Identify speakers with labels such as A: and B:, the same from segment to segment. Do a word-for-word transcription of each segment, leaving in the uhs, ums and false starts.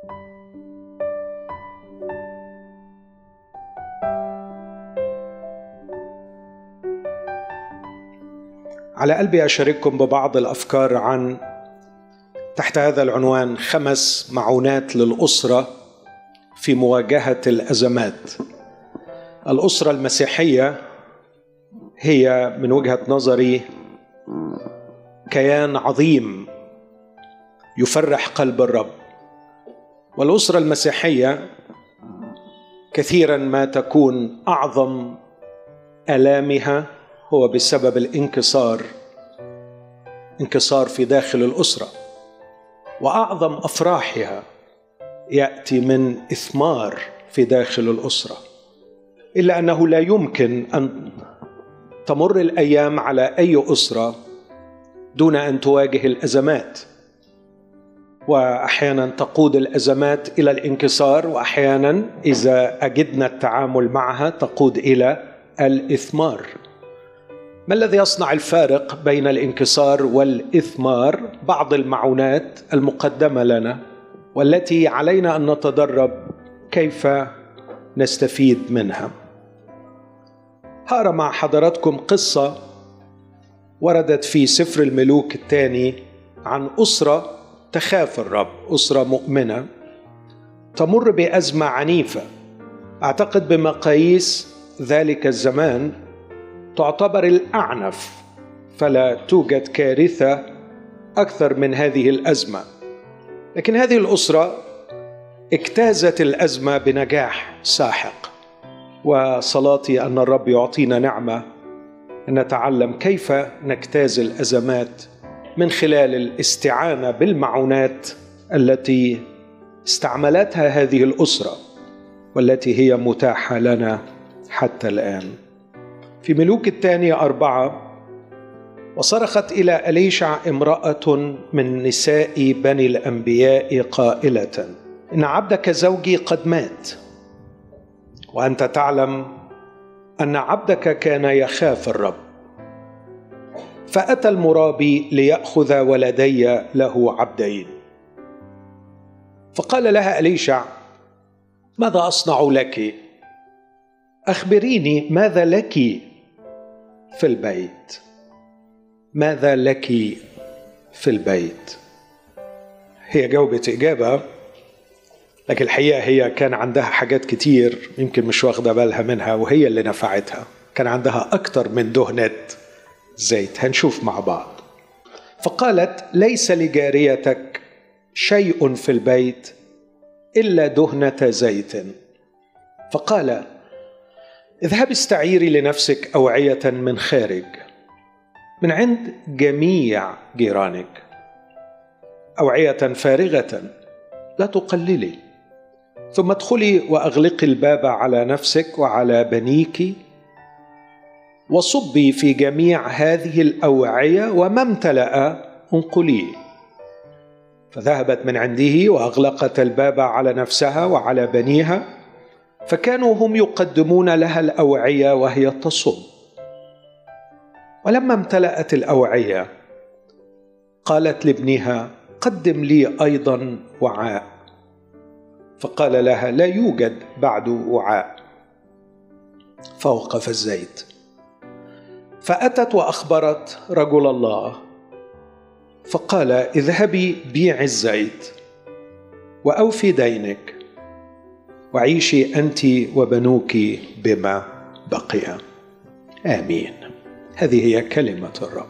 A: على قلبي أشارككم ببعض الأفكار عن تحت هذا العنوان خمس معونات للأسرة في مواجهة الأزمات. الأسرة المسيحية هي من وجهة نظري كيان عظيم يفرح قلب الرب، والأسرة المسيحية كثيرا ما تكون أعظم آلامها هو بسبب الانكسار انكسار في داخل الأسرة، وأعظم أفراحها يأتي من إثمار في داخل الأسرة. إلا أنه لا يمكن أن تمر الأيام على أي أسرة دون أن تواجه الأزمات، وأحيانا تقود الأزمات إلى الانكسار، وأحيانا إذا أجدنا التعامل معها تقود إلى الإثمار. ما الذي يصنع الفارق بين الانكسار والإثمار؟ بعض المعونات المقدمة لنا والتي علينا أن نتدرب كيف نستفيد منها. هقرأ مع حضراتكم قصة وردت في سفر الملوك الثاني عن أسرة تخاف الرب، أسرة مؤمنة تمر بأزمة عنيفة، أعتقد بمقاييس ذلك الزمان تعتبر الأعنف، فلا توجد كارثة أكثر من هذه الأزمة. لكن هذه الأسرة اجتازت الأزمة بنجاح ساحق، وصلاتي أن الرب يعطينا نعمة أن نتعلم كيف نجتاز الأزمات من خلال الاستعانة بالمعونات التي استعملتها هذه الأسرة والتي هي متاحة لنا حتى الآن. في ملوك الثانية أربعة: وصرخت إلى أليشع امرأة من نساء بني الأنبياء قائلة: إن عبدك زوجي قد مات، وأنت تعلم أن عبدك كان يخاف الرب، فأتى المرابي ليأخذ ولدي له عبدين. فقال لها أليشع: ماذا أصنع لك؟ أخبريني ماذا لك في البيت؟ ماذا لك في البيت؟ هي جاوبت إجابة، لكن الحقيقة هي كان عندها حاجات كتير يمكن مش واخدة بالها منها، وهي اللي نفعتها. كان عندها أكتر من دهنة زيت، هنشوف مع بعض. فقالت: ليس لجاريتك شيء في البيت إلا دهنة زيت. فقال: اذهب استعيري لنفسك أوعية من خارج من عند جميع جيرانك، أوعية فارغة لا تقللي، ثم ادخلي وأغلقي الباب على نفسك وعلى بنيك، وصبي في جميع هذه الأوعية، وما امتلأ انقليه. فذهبت من عنده وأغلقت الباب على نفسها وعلى بنيها، فكانوا هم يقدمون لها الأوعية وهي تصب. ولما امتلأت الأوعية قالت لابنها: قدم لي أيضا وعاء. فقال لها: لا يوجد بعد وعاء. فوقف الزيت. فأتت وأخبرت رجل الله، فقال: اذهبي بيعي الزيت وأوفي دينك وعيشي أنت وبنوك بما بقي. آمين. هذه هي كلمة الرب.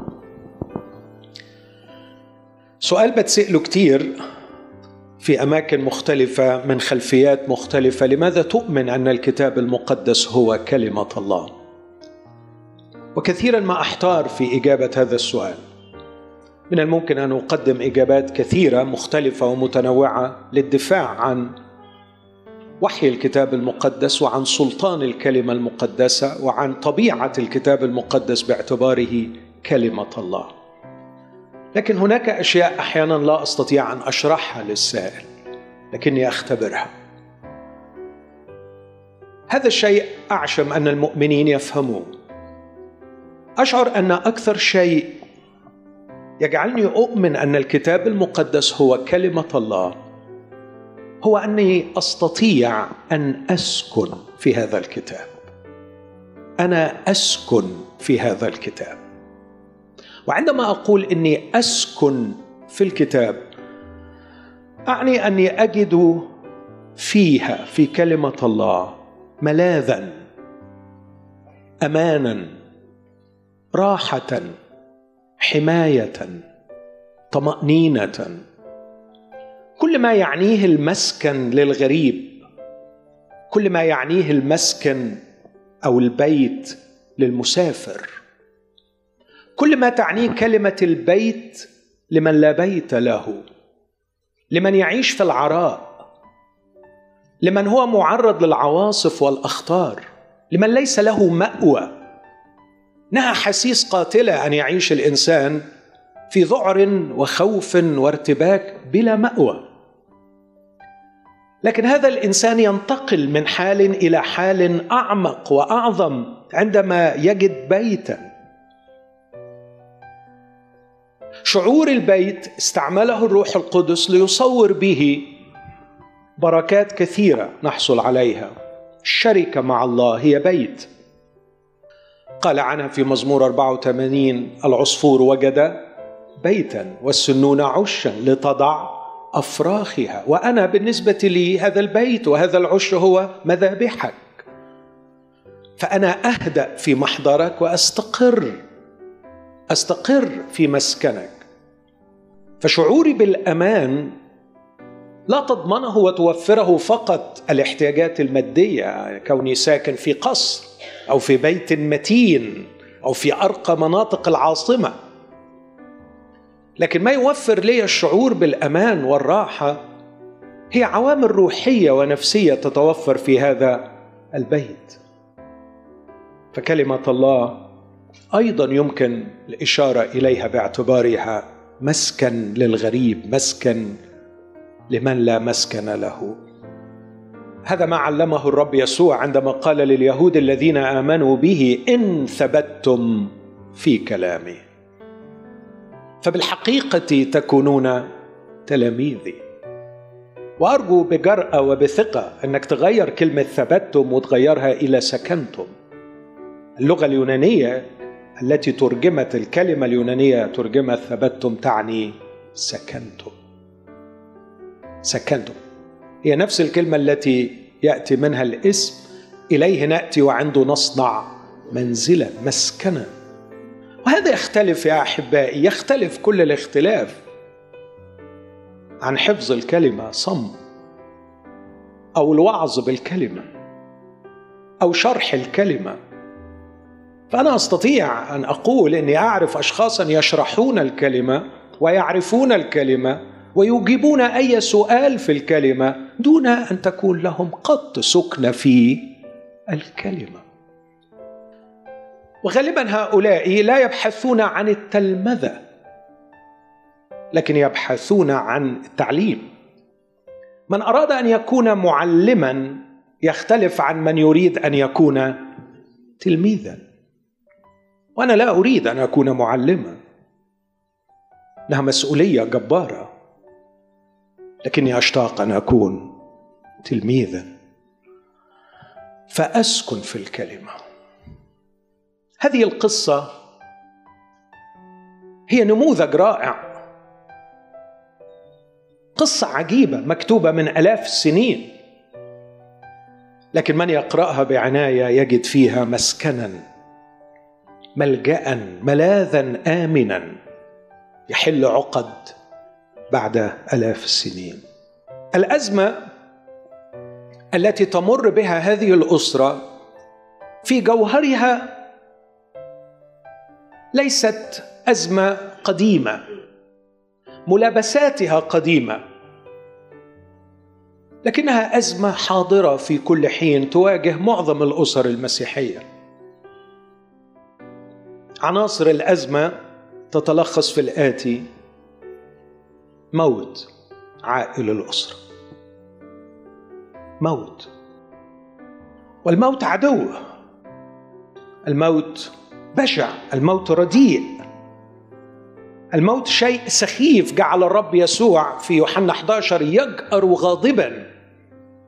A: سؤال بتسأله كتير في أماكن مختلفة من خلفيات مختلفة: لماذا تؤمن أن الكتاب المقدس هو كلمة الله؟ وكثيرا ما أحتار في إجابة هذا السؤال. من الممكن أن أقدم إجابات كثيرة مختلفة ومتنوعة للدفاع عن وحي الكتاب المقدس وعن سلطان الكلمة المقدسة وعن طبيعة الكتاب المقدس باعتباره كلمة الله. لكن هناك أشياء أحيانا لا أستطيع أن أشرحها للسائل، لكني أختبرها. هذا الشيء أعشم أن المؤمنين يفهموه. أشعر أن أكثر شيء يجعلني أؤمن أن الكتاب المقدس هو كلمة الله هو أني أستطيع أن أسكن في هذا الكتاب. أنا أسكن في هذا الكتاب. وعندما أقول أني أسكن في الكتاب، أعني أني أجد فيها، في كلمة الله، ملاذا، أمانا، راحة، حماية، طمأنينة، كل ما يعنيه المسكن للغريب، كل ما يعنيه المسكن أو البيت للمسافر، كل ما تعنيه كلمة البيت لمن لا بيت له، لمن يعيش في العراء، لمن هو معرض للعواصف والأخطار، لمن ليس له مأوى. إنها حسيس قاتلة أن يعيش الإنسان في ذعر وخوف وارتباك بلا مأوى. لكن هذا الإنسان ينتقل من حال إلى حال أعمق وأعظم عندما يجد بيتا. شعور البيت استعمله الروح القدس ليصور به بركات كثيرة نحصل عليها. الشركة مع الله هي بيت. قال عنها في مزمور أربعة وثمانين: العصفور وجد بيتا والسنون عشا لتضع أفراخها. وأنا بالنسبة لي هذا البيت وهذا العش هو مذابحك، فأنا أهدأ في محضرك وأستقر أستقر في مسكنك. فشعوري بالأمان لا تضمنه وتوفره فقط الاحتياجات المادية، كوني ساكن في قصر أو في بيت متين أو في أرقى مناطق العاصمة، لكن ما يوفر لي الشعور بالأمان والراحة هي عوامل روحية ونفسية تتوفر في هذا البيت. فكلمة الله أيضا يمكن الإشارة إليها باعتبارها مسكن للغريب، مسكن لمن لا مسكن له. هذا ما علمه الرب يسوع عندما قال لليهود الذين آمنوا به: إن ثبتتم في كلامي فبالحقيقة تكونون تلاميذي. وأرجو بجرأة وبثقة أنك تغير كلمة ثبتتم وتغيرها إلى سكنتم. اللغة اليونانية التي ترجمت الكلمة اليونانية ترجمت ثبتتم تعني سكنتم. سكنتم هي نفس الكلمة التي يأتي منها الاسم إليه نأتي وعنده نصنع منزلا، مسكنا. وهذا يختلف يا أحبائي، يختلف كل الاختلاف عن حفظ الكلمة صم، أو الوعظ بالكلمة، أو شرح الكلمة. فأنا أستطيع أن أقول أني أعرف أشخاصا يشرحون الكلمة ويعرفون الكلمة ويجيبون أي سؤال في الكلمة دون أن تكون لهم قط سكن في الكلمة. وغالبا هؤلاء لا يبحثون عن التلمذة، لكن يبحثون عن التعليم. من أراد أن يكون معلما يختلف عن من يريد أن يكون تلميذا. وأنا لا أريد أن أكون معلما، إنها مسؤولية جبارة، لكني أشتاق أن أكون تلميذا فأسكن في الكلمة. هذه القصة هي نموذج رائع، قصة عجيبة مكتوبة من آلاف السنين، لكن من يقرأها بعناية يجد فيها مسكنا، ملجأ، ملاذا آمنا يحل عقد بعد آلاف السنين. الأزمة التي تمر بها هذه الأسرة في جوهرها ليست أزمة قديمة، ملابساتها قديمة، لكنها أزمة حاضرة في كل حين تواجه معظم الأسر المسيحية. عناصر الأزمة تتلخص في الآتي: موت عائل الأسرة، موت، والموت عدو، الموت بشع، الموت رديء، الموت شيء سخيف. جعل الرب يسوع في يوحنا إحدى عشر يجأر غاضبا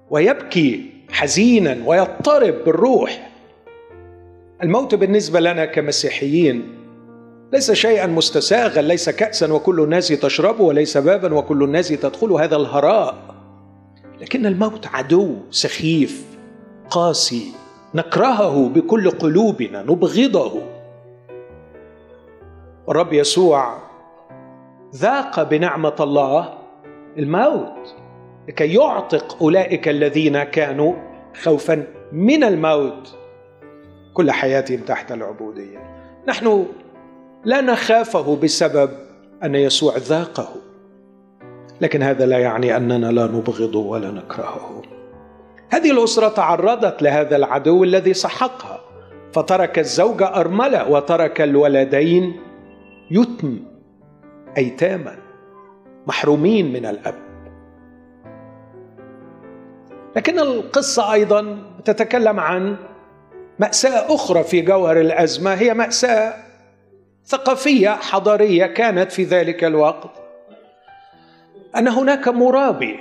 A: ويبكي حزينا ويضطرب بالروح. الموت بالنسبة لنا كمسيحيين ليس شيئا مستساغا، ليس كأسا وكل الناس تشربه، وليس بابا وكل الناس تدخل، هذا الهراء. لكن الموت عدو سخيف قاسي نكرهه بكل قلوبنا، نبغضه. الرب يسوع ذاق بنعمة الله الموت لكي يعتق أولئك الذين كانوا خوفا من الموت كل حياتهم تحت العبودية. نحن لا نخافه بسبب أن يسوع ذاقه، لكن هذا لا يعني أننا لا نبغضه ولا نكرهه. هذه الأسرة تعرضت لهذا العدو الذي سحقها، فترك الزوجة أرملة وترك الولدين يتم أيتاما محرومين من الأب. لكن القصة أيضا تتكلم عن مأساة أخرى في جوهر الأزمة، هي مأساة ثقافية حضارية كانت في ذلك الوقت، أن هناك مرابي،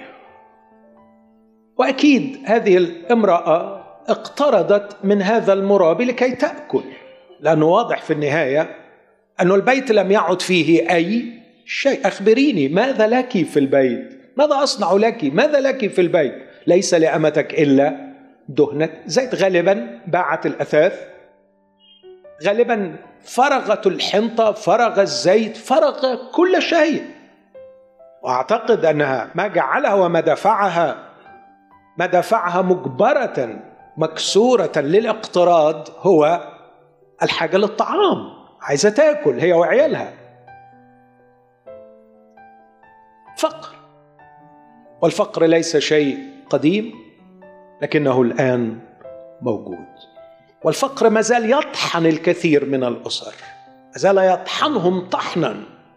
A: وأكيد هذه الامرأة اقترضت من هذا المرابي لكي تأكل، لأنه واضح في النهاية أن البيت لم يعد فيه أي شيء. أخبريني ماذا لك في البيت؟ ماذا أصنع لك؟ ماذا لك في البيت؟ ليس لأمتك إلا دهنة زيت. غالبا باعت الأثاث، غالبا فرغت الحنطة، فرغ الزيت، فرغ كل شيء. وأعتقد أنها ما جعلها وما دفعها ما دفعها مجبرة مكسورة للاقتراض هو الحاجة للطعام، عايزة تاكل هي وعيالها. فقر، والفقر ليس شيء قديم لكنه الآن موجود، والفقر ما زال يطحن الكثير من الأسر، ما زال يطحنهم طحنا.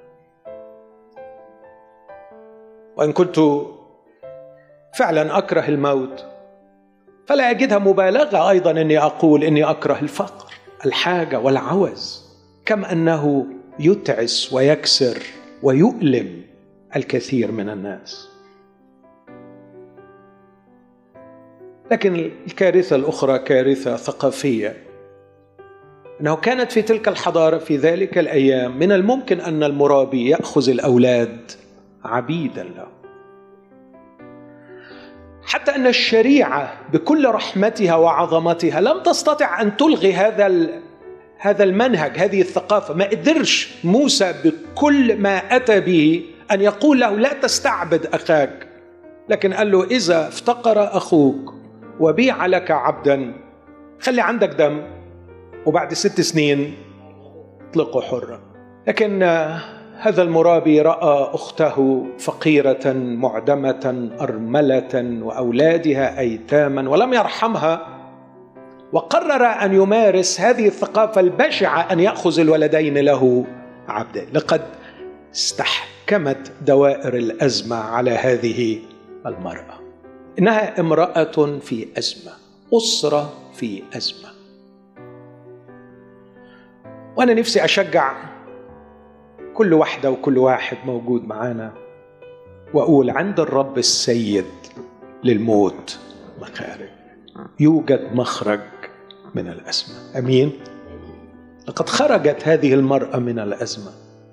A: وإن كنت فعلا أكره الموت فلا أجدها مبالغة أيضا أني أقول أني أكره الفقر، الحاجة والعوز، كم أنه يتعس ويكسر ويؤلم الكثير من الناس. لكن الكارثة الأخرى كارثة ثقافية، أنه كانت في تلك الحضارة في ذلك الأيام من الممكن أن المرابي يأخذ الأولاد عبيدا له، حتى أن الشريعة بكل رحمتها وعظمتها لم تستطع أن تلغي هذا هذا المنهج، هذه الثقافة. ما قدرش موسى بكل ما أتى به أن يقول له لا تستعبد أخاك، لكن قال له إذا افتقر أخوك وبيع لك عبدا خلي عندك دم، وبعد ست سنين اطلقه حرا. لكن هذا المرابي رأى أخته فقيرة معدمة أرملة وأولادها أيتاما ولم يرحمها، وقرر أن يمارس هذه الثقافة البشعة أن يأخذ الولدين له عبدا. لقد استحكمت دوائر الأزمة على هذه المرأة، إنها امرأة في أزمة، أسرة في أزمة. وأنا نفسي أشجع كل واحدة وكل واحد موجود معانا وأقول عند الرب السيد للموت مخارج، يوجد مخرج من الأزمة. أمين. لقد خرجت هذه المرأة من الأزمة،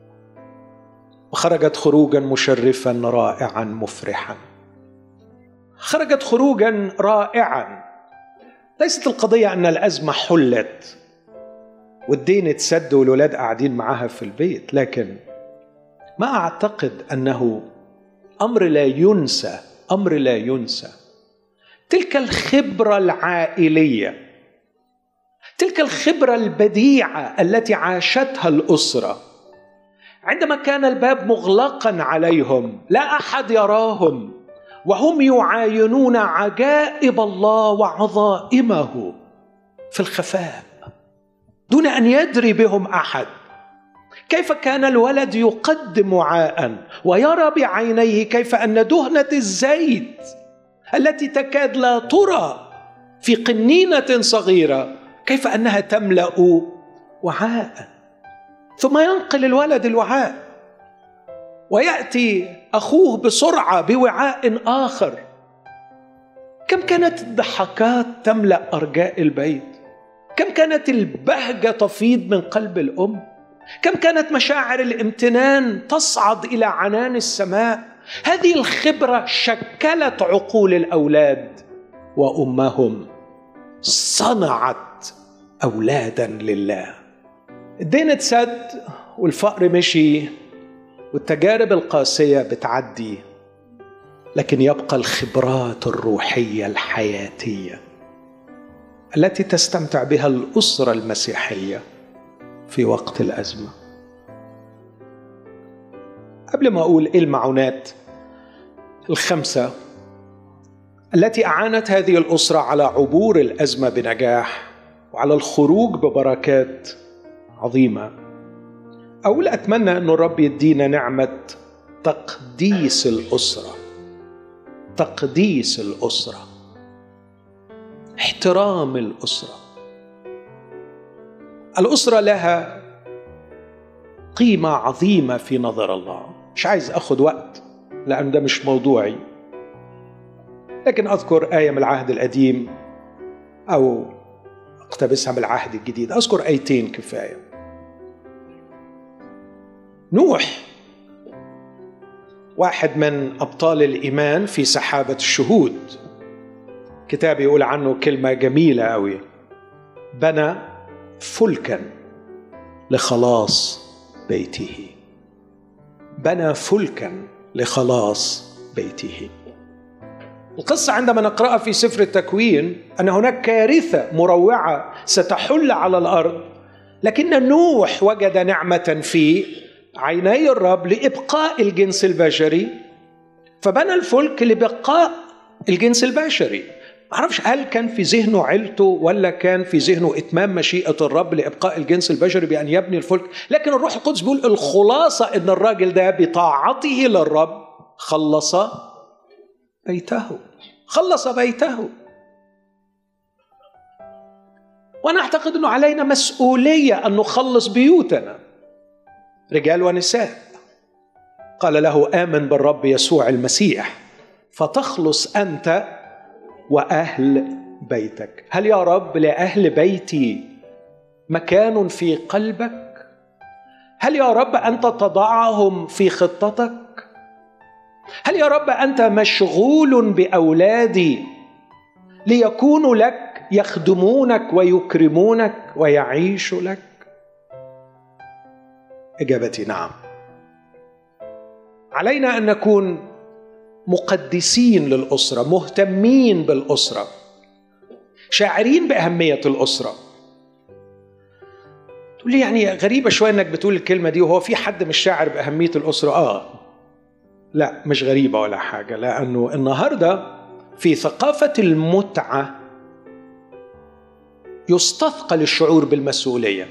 A: وخرجت خروجا مشرفا رائعا مفرحا، خرجت خروجا رائعا. ليست القضية أن الأزمة حلت والدين اتسد والولاد قاعدين معها في البيت، لكن ما أعتقد أنه أمر لا ينسى، أمر لا ينسى تلك الخبرة العائلية، تلك الخبرة البديعة التي عاشتها الأسرة عندما كان الباب مغلقا عليهم، لا أحد يراهم، وهم يعاينون عجائب الله وعظائمه في الخفاء دون أن يدري بهم أحد. كيف كان الولد يقدم وعاء ويرى بعينيه كيف أن دهنة الزيت التي تكاد لا ترى في قنينة صغيرة كيف أنها تملأ وعاء، ثم ينقل الولد الوعاء ويأتي أخوه بسرعة بوعاء آخر. كم كانت الضحكات تملأ أرجاء البيت، كم كانت البهجة تفيض من قلب الأم، كم كانت مشاعر الامتنان تصعد إلى عنان السماء. هذه الخبرة شكلت عقول الأولاد، وأمهم صنعت أولادا لله. الدين اتسد والفقر مشي والتجارب القاسية بتعدي، لكن يبقى الخبرات الروحية الحياتية التي تستمتع بها الأسرة المسيحية في وقت الأزمة. قبل ما أقول إيه المعونات الخمسة التي أعانت هذه الأسرة على عبور الأزمة بنجاح وعلى الخروج ببركات عظيمة، أقول أتمنى أن الرب يدينا نعمة تقديس الأسرة. تقديس الأسرة، احترام الأسرة. الأسرة لها قيمة عظيمة في نظر الله. مش عايز أخذ وقت لأن ده مش موضوعي، لكن أذكر آية من العهد القديم أو اقتبسها من العهد الجديد. أذكر آيتين كفاية. نوح واحد من أبطال الإيمان في سحابة الشهود، كتاب يقول عنه كلمة جميلة أوي: بنى فلكا لخلاص بيته. بنى فلكا لخلاص بيته. القصة عندما نقرأها في سفر التكوين أن هناك كارثة مروعة ستحل على الأرض، لكن نوح وجد نعمة في عيني الرب لإبقاء الجنس البشري، فبنى الفلك لبقاء الجنس البشري. ما أعرفش هل كان في ذهنه عيلته ولا كان في ذهنه إتمام مشيئة الرب لإبقاء الجنس البشري بأن يبني الفلك، لكن الروح القدس بيقول الخلاصة إن الراجل ده بطاعته للرب خلص بيته. خلص بيته. وأنا أعتقد أنه علينا مسؤولية أن نخلص بيوتنا، رجال ونساء. قال له آمن بالرب يسوع المسيح فتخلص أنت وأهل بيتك. هل يا رب لأهل بيتي مكان في قلبك؟ هل يا رب أنت تضعهم في خطتك؟ هل يا رب أنت مشغول بأولادي ليكونوا لك، يخدمونك ويكرمونك ويعيشوا لك؟ إجابتي نعم. علينا أن نكون مقدسين للأسرة، مهتمين بالأسرة، شاعرين بأهمية الأسرة. تقول لي يعني غريبة شوية أنك بتقول الكلمة دي وهو في حد مش شاعر بأهمية الأسرة؟ آه لا، مش غريبة ولا حاجة، لأنه النهاردة في ثقافة المتعة يستثقل الشعور بالمسؤولية،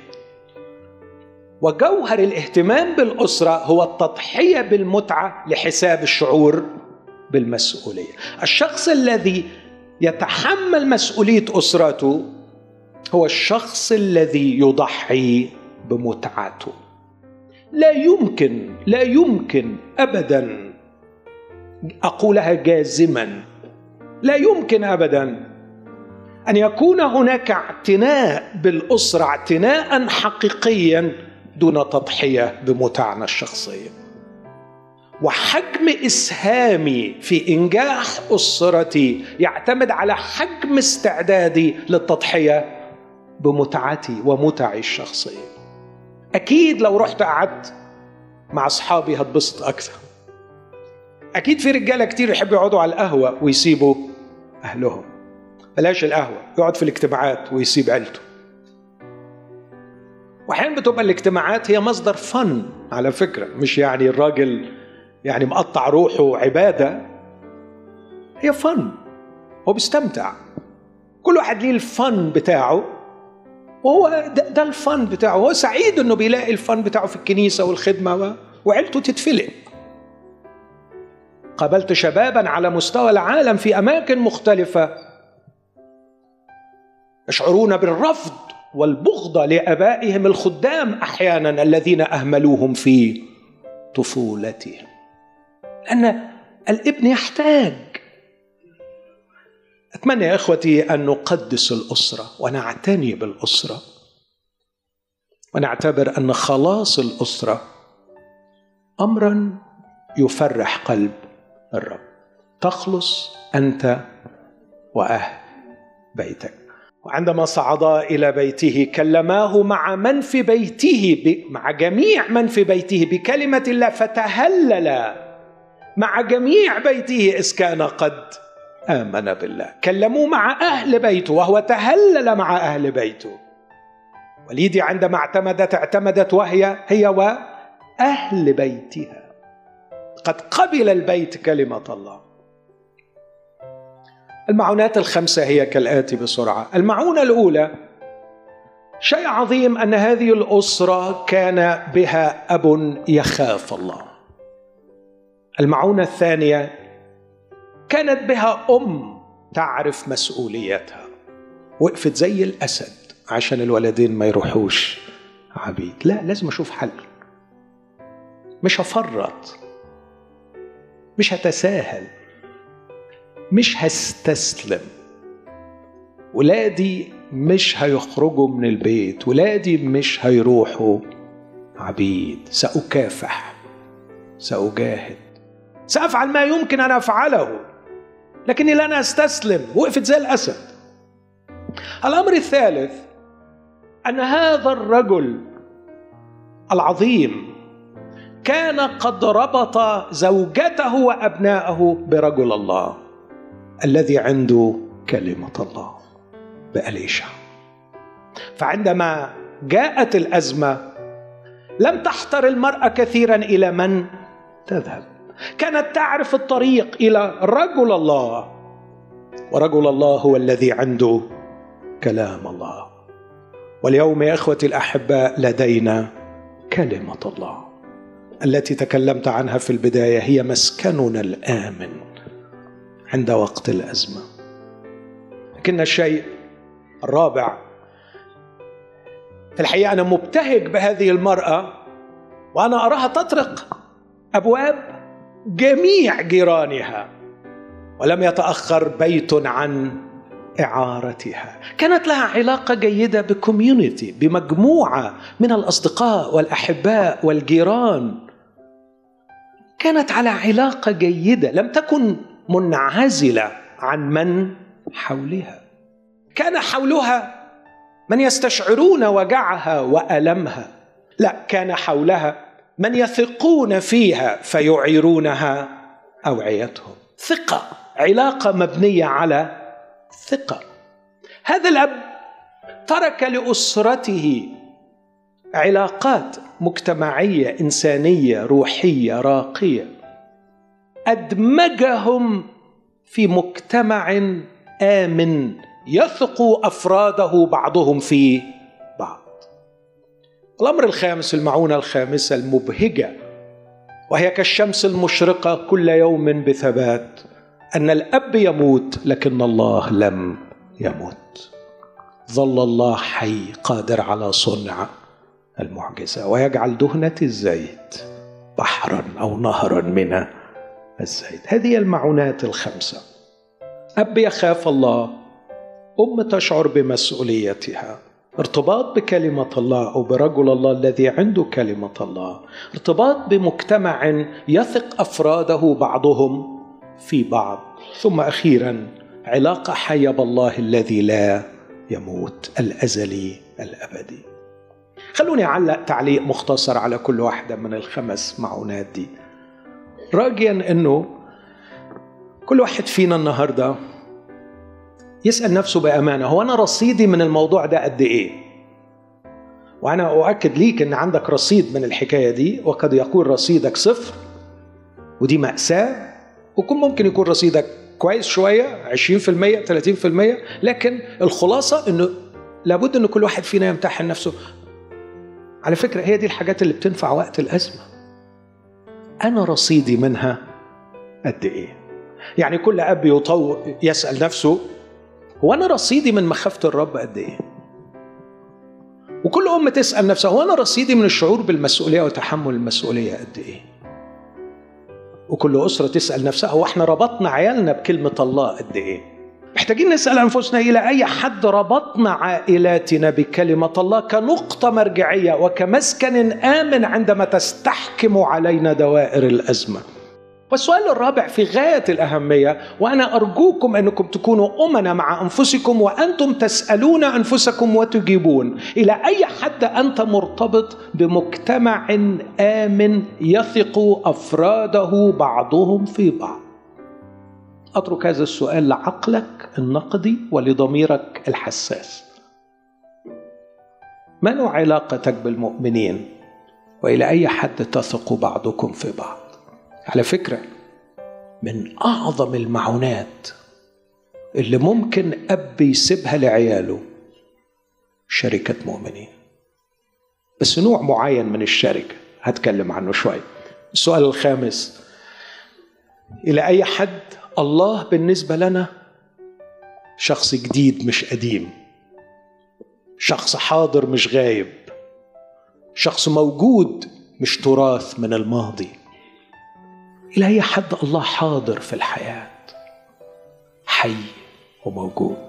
A: وجوهر الاهتمام بالأسرة هو التضحية بالمتعة لحساب الشعور بالمسؤولية. الشخص الذي يتحمل مسؤولية أسرته هو الشخص الذي يضحي بمتعته. لا يمكن لا يمكن أبدا، أقولها جازما، لا يمكن أبدا أن يكون هناك اعتناء بالأسرة اعتناء حقيقيا دون تضحية بمتعنا الشخصية. وحجم إسهامي في إنجاح أسرتي يعتمد على حجم استعدادي للتضحية بمتعتي ومتعي الشخصية. أكيد لو رحت قعدت مع أصحابي هتبسط أكثر. أكيد في رجالة كتير يحبوا يقعدوا على القهوة ويسيبوا أهلهم، بلاش القهوة، يقعد في الاجتماعات ويسيب عيلته. وأحيانا بتبقى الاجتماعات هي مصدر فن على فكرة، مش يعني الراجل يعني مقطع روحه عبادة، هي فن، هو بيستمتع. كل واحد ليه الفن بتاعه، وهو ده, ده الفن بتاعه. هو سعيد انه بيلاقي الفن بتاعه في الكنيسة والخدمة وعيلته تتفلق. قابلت شبابا على مستوى العالم في أماكن مختلفة يشعرون بالرفض والبغضة لآبائهم الخدام أحيانا الذين أهملوهم في طفولتهم، لأن الابن يحتاج أتمنى يا إخوتي أن نقدس الأسرة ونعتني بالأسرة، ونعتبر أن خلاص الأسرة أمرا يفرح قلب الرب. تخلص أنت وأهل بيتك. وعندما صعدا إلى بيته كلماه مع من في بيته ب... مع جميع من في بيته بكلمة الله، فتهلل مع جميع بيته إذ كان قد آمن بالله. كلموه مع أهل بيته وهو تهلل مع أهل بيته. وليدي عندما اعتمدت اعتمدت وهي هي وأهل بيتها. قد قبل البيت كلمة الله. المعونات الخمسة هي كالآتي بسرعة. المعونة الأولى، شيء عظيم أن هذه الأسرة كان بها أب يخاف الله. المعونة الثانية، كانت بها أم تعرف مسؤوليتها، وقفت زي الأسد عشان الولدين ما يروحوش عبيد. لا، لازم أشوف حل، مش هفرط، مش هتساهل، مش هستسلم. ولادي مش هيخرجوا من البيت، ولادي مش هيروحوا عبيد. سأكافح، سأجاهد، سأفعل ما يمكن أن أفعله، لكني لن أستسلم. وقفت زي الأسد. الأمر الثالث، أن هذا الرجل العظيم كان قد ربط زوجته وأبنائه برجل الله الذي عنده كلمة الله، بأليشع. فعندما جاءت الأزمة لم تحتر المرأة كثيرا إلى من تذهب. كانت تعرف الطريق إلى رجل الله، ورجل الله هو الذي عنده كلام الله. واليوم يا إخوتي الأحباء لدينا كلمة الله التي تكلمت عنها في البداية، هي مسكننا الآمن عند وقت الأزمة. لكن الشيء الرابع، في الحقيقة أنا مبتهج بهذه المرأة وأنا أراها تطرق أبواب جميع جيرانها، ولم يتأخر بيت عن إعارتها. كانت لها علاقة جيدة بكوميونيتي، بمجموعة من الأصدقاء والأحباء والجيران. كانت على علاقة جيدة، لم تكن منعزلة عن من حولها. كان حولها من يستشعرون وجعها وألمها، لا، كان حولها من يثقون فيها فيعيرونها أوعيتهم. ثقة، علاقة مبنية على ثقة. هذا الأب ترك لأسرته علاقات مجتمعية إنسانية روحية راقية، أدمجهم في مجتمع آمن يثق أفراده بعضهم في بعض. الأمر الخامس، المعونة الخامسة المبهجة، وهي كالشمس المشرقة كل يوم بثبات، أن الأب يموت لكن الله لم يموت. ظل الله حي قادر على صنع المعجزة، ويجعل دهنة الزيت بحرا أو نهرا من الزيت. هذه المعونات الخمسة. أب يخاف الله، أم تشعر بمسؤوليتها، ارتباط بكلمة الله أو برجل الله الذي عنده كلمة الله، ارتباط بمجتمع يثق أفراده بعضهم في بعض، ثم أخيرا علاقة حية بالله الذي لا يموت، الأزلي الأبدي. خلوني أعلق تعليق مختصر على كل واحدة من الخمس معونات دي، راجيا أنه كل واحد فينا النهاردة يسأل نفسه بأمانة، هو أنا رصيدي من الموضوع ده قد إيه؟ وأنا أؤكد ليك أن عندك رصيد من الحكاية دي، وقد يكون رصيدك صفر ودي مأساة، وكل ممكن يكون رصيدك كويس شوية عشرين في المية ثلاثين في المية. لكن الخلاصة أنه لابد أن كل واحد فينا يمتحن نفسه. على فكرة هي دي الحاجات اللي بتنفع وقت الأزمة. أنا رصيدي منها قد إيه؟ يعني كل أب يطور يسأل نفسه، هو أنا رصيدي من مخافة الرب قد إيه؟ وكل أم تسأل نفسها، هو أنا رصيدي من الشعور بالمسؤولية وتحمل المسؤولية قد إيه؟ وكل أسرة تسأل نفسها، هو إحنا ربطنا عيالنا بكلمة الله قد إيه؟ محتاجين نسأل أنفسنا إلى أي حد ربطنا عائلاتنا بكلمة الله كنقطة مرجعية وكمسكن آمن عندما تستحكم علينا دوائر الأزمة. والسؤال الرابع في غاية الأهمية، وأنا أرجوكم أنكم تكونوا أمنا مع أنفسكم وأنتم تسألون أنفسكم وتجيبون: إلى أي حد أنت مرتبط بمجتمع آمن يثق أفراده بعضهم في بعض؟ أترك هذا السؤال لعقلك النقدي ولضميرك الحساس. ما نوع علاقتك بالمؤمنين؟ وإلى أي حد تثق بعضكم في بعض؟ على فكرة، من أعظم المعونات اللي ممكن أب يسيبها لعياله شركة مؤمنين، بس نوع معين من الشركة هتكلم عنه شوية. السؤال الخامس: إلى أي حد الله بالنسبة لنا شخص جديد مش قديم، شخص حاضر مش غايب، شخص موجود مش تراث من الماضي؟ إلى أي حد الله حاضر في الحياة، حي وموجود؟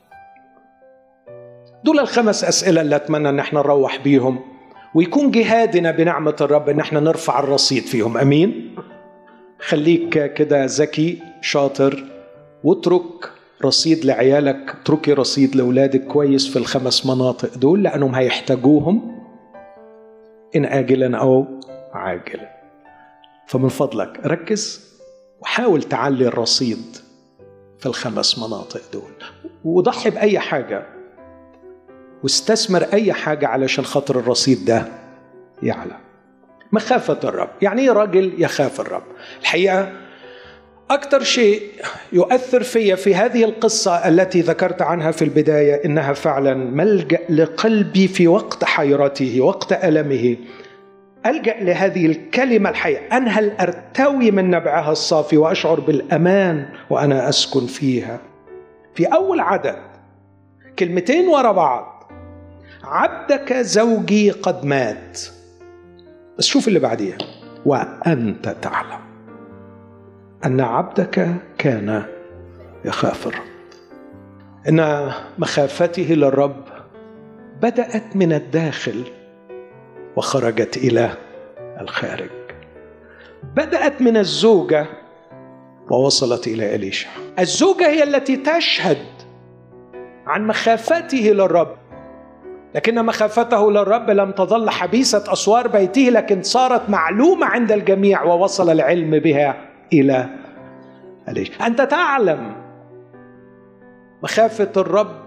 A: دول الخمس أسئلة اللي أتمنى أن احنا نروح بيهم، ويكون جهادنا بنعمة الرب أن احنا نرفع الرصيد فيهم. أمين؟ خليك كده ذكي شاطر، واترك رصيد لعيالك، اتركي رصيد لأولادك كويس في الخمس مناطق دول، لأنهم هيحتاجوهم إن آجلا أو عاجلا. فمن فضلك ركز وحاول تعلي الرصيد في الخمس مناطق دول، وضحي بأي حاجة واستثمر أي حاجة علشان خاطر الرصيد ده يعلى. مخافة الرب، يعني ايه راجل يخاف الرب؟ الحقيقة أكتر شيء يؤثر في في هذه القصة التي ذكرت عنها في البداية إنها فعلا ملجأ لقلبي في وقت حيرته، وقت ألمه. ألجأ لهذه الكلمة الحية: أنهل أرتوي من نبعها الصافي وأشعر بالأمان وأنا أسكن فيها. في أول عدد كلمتين ورا بعض: عبدك زوجي قد مات. بس شوف اللي بعديها: وأنت تعلم أن عبدك كان يخاف الرب. إن مخافته للرب بدأت من الداخل وخرجت إلى الخارج. بدأت من الزوجة ووصلت إلى إليشع. الزوجة هي التي تشهد عن مخافته للرب، لكن مخافته للرب لم تظل حبيسة أسوار بيته، لكن صارت معلومة عند الجميع ووصل العلم بها إلى إليشع. أنت تعلم مخافة الرب.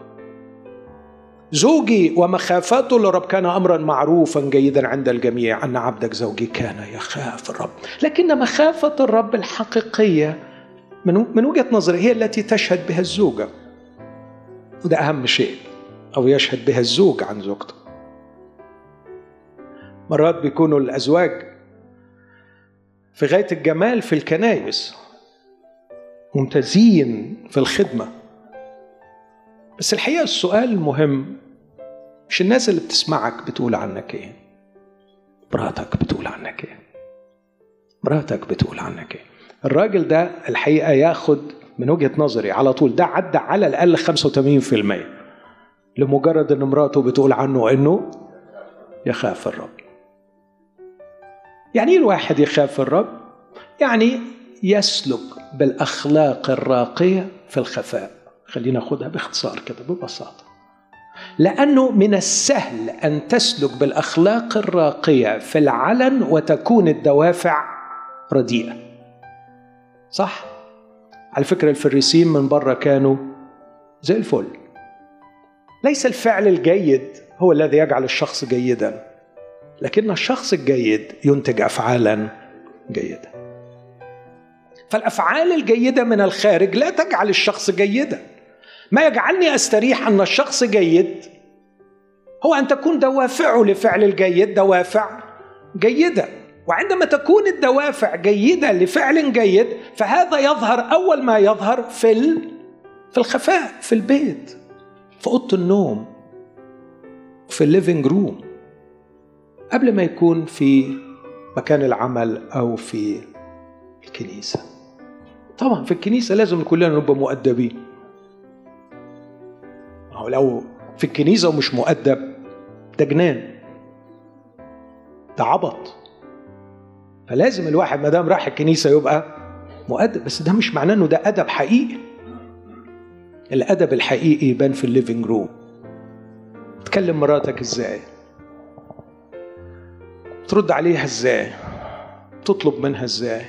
A: زوجي ومخافته للرب كان أمرا معروفا جيدا عند الجميع، أن عبدك زوجي كان يخاف الرب. لكن مخافة الرب الحقيقية من وجهة نظري هي التي تشهد بها الزوجة، وده أهم شيء، أو يشهد بها الزوج عن زوجته. مرات بيكونوا الأزواج في غاية الجمال في الكنائس، ممتازين في الخدمة، بس الحقيقة السؤال المهم مش الناس اللي بتسمعك بتقول عنك ايه، مراتك بتقول عنك ايه، مراتك بتقول عنك ايه. الراجل ده الحقيقة ياخد من وجهة نظري على طول ده عدى على الأقل خمسة وثمانين بالمئة لمجرد ان مراته بتقول عنه انه يخاف الرب. يعني ايه الواحد يخاف الرب؟ يعني يسلك بالأخلاق الراقية في الخفاء. خلينا ناخدها باختصار كده ببساطة، لأنه من السهل أن تسلك بالأخلاق الراقية في العلن وتكون الدوافع رديئة، صح؟ على فكرة الفريسيين من بره كانوا زي الفل. ليس الفعل الجيد هو الذي يجعل الشخص جيدا، لكن الشخص الجيد ينتج أفعالا جيدة. فالأفعال الجيدة من الخارج لا تجعل الشخص جيدا. ما يجعلني أستريح أن الشخص جيد هو أن تكون دوافعه لفعل الجيد دوافع جيدة. وعندما تكون الدوافع جيدة لفعل جيد فهذا يظهر أول ما يظهر في في الخفاء، في البيت، في أوضة النوم، في الليفينج روم، قبل ما يكون في مكان العمل أو في الكنيسة. طبعا في الكنيسة لازم كلنا نبقى مؤدبين، هو لو في الكنيسة ومش مؤدب ده جنان، ده عبط. فلازم الواحد ما دام راح الكنيسة يبقى مؤدب، بس ده مش معناه انه ده أدب حقيقي. الأدب الحقيقي يبان في الليفينج روم. تكلم مراتك ازاي، ترد عليها ازاي، تطلب منها ازاي.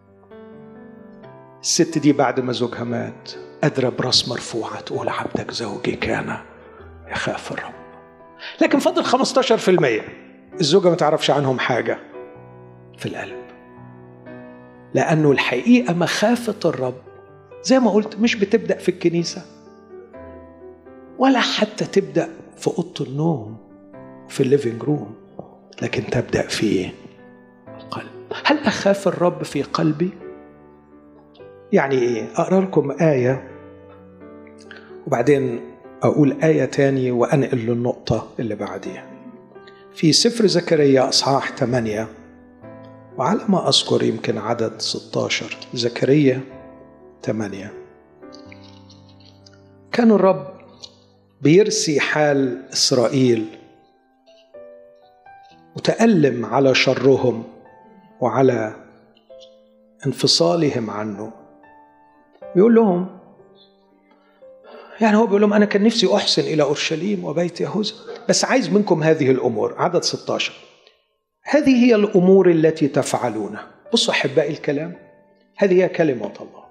A: الست دي بعد ما زوجها مات قادرة براس مرفوعة تقول عبدك زوجي كان يخاف الرب. لكن فضل خمستاشر في المية الزوجة ما تعرفش عنهم حاجة في القلب، لأنه الحقيقة مخافة الرب زي ما قلت مش بتبدأ في الكنيسة ولا حتى تبدأ في أوضة النوم في الليفينج روم، لكن تبدأ في القلب. هل أخاف الرب في قلبي؟ يعني إيه؟ أقرأ لكم آية وبعدين أقول آية تاني وأنقل للنقطة اللي بعديها. في سفر زكريا أصحاح ثمانية وعلى ما أذكر يمكن عدد ستة عشر. زكريا ثمانية. كان الرب بيرسي حال إسرائيل متألم على شرهم وعلى انفصالهم عنه. بيقول لهم يعني هو بيقول لهم أنا كان نفسي أحسن إلى أورشليم وبيت يهوذا، بس عايز منكم هذه الأمور. عدد ستة عشر. هذه هي الأمور التي تفعلونها. بصوا أحبائي الكلام، هذه هي كلمة الله.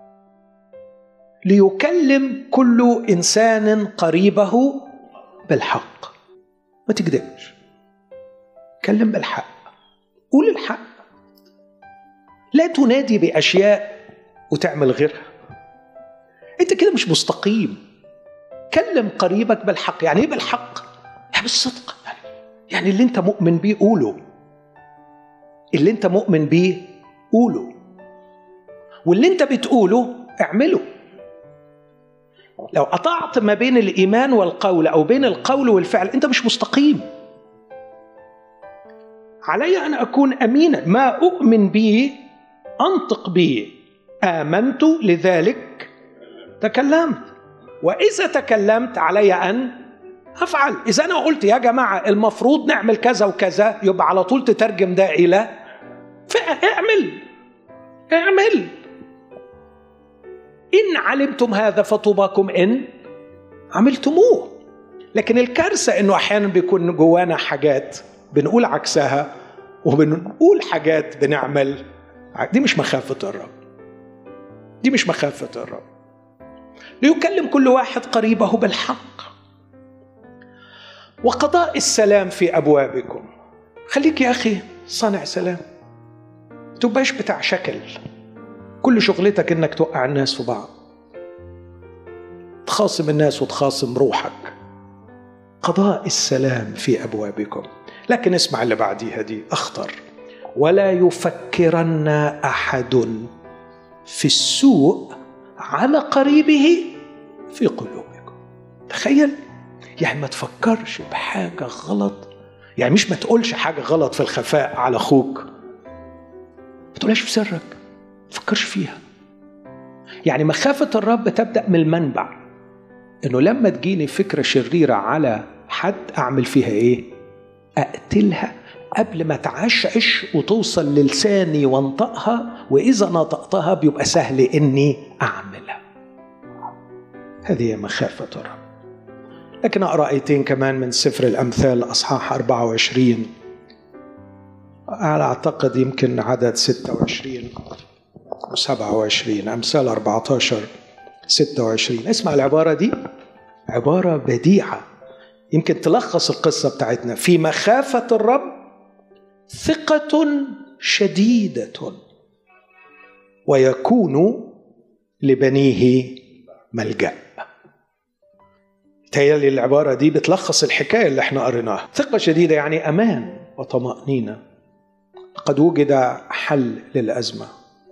A: ليكلم كل إنسان قريبه بالحق. ما تكذبش، كلم بالحق، قول الحق، لا تنادي بأشياء وتعمل غيرها. أنت كده مش مستقيم. كلم قريبك بالحق. يعني إيه بالحق؟ يعني بالصدق. يعني, يعني اللي أنت مؤمن بيه قوله، اللي أنت مؤمن بيه قوله، واللي أنت بتقوله اعمله. لو قطعت ما بين الإيمان والقول أو بين القول والفعل أنت مش مستقيم. علي أن أكون أمينا، ما أؤمن به أنطق به، آمنت لذلك تكلمت، وإذا تكلمت علي أن أفعل. إذا أنا قلت يا جماعة المفروض نعمل كذا وكذا، يبقى على طول تترجم ده إلى فعل. اعمل اعمل. إن علمتم هذا فطوباكم إن عملتموه. لكن الكارثة إنه أحيانا بيكون جوانا حاجات بنقول عكسها وبنقول حاجات بنعمل. دي مش مخافة الرب، دي مش مخافة الرب. ليكلم كل واحد قريبه بالحق وقضاء السلام في أبوابكم. خليك يا أخي صانع سلام، تبقاش بتاع شكل كل شغلتك إنك توقع الناس في بعض، تخاصم الناس وتخاصم روحك. قضاء السلام في أبوابكم. لكن اسمع اللي بعديها دي أخطر. ولا يفكرن أحد في السوء على قريبه في قلوبكم. تخيل، يعني ما تفكرش بحاجة غلط، يعني مش ما تقولش حاجة غلط في الخفاء على أخوك، ما تقولهاش في سرك، ما تفكرش فيها. يعني مخافة الرب تبدأ من المنبع، إنه لما تجيني فكرة شريرة على حد أعمل فيها إيه؟ أقتلها قبل ما تعشعش وتوصل للساني وانطقها، وإذا نطقتها بيبقى سهل إني أعملها. هذه مخافة الرب. لكن أقرأ آيتين كمان من سفر الأمثال أصحاح أربعة وعشرين، على أعتقد يمكن عدد ستة وعشرين وسبعة وعشرين. أمثال أربعة عشر ستة وعشرين. اسمع العبارة دي، عبارة بديعة يمكن تلخص القصة بتاعتنا. في مخافة الرب ثقة شديدة، ويكون لبنيه ملجأ. تهيألي العبارة دي بتلخص الحكاية اللي احنا قريناها. ثقة شديدة يعني أمان وطمأنينة. قد وجد حل للأزمة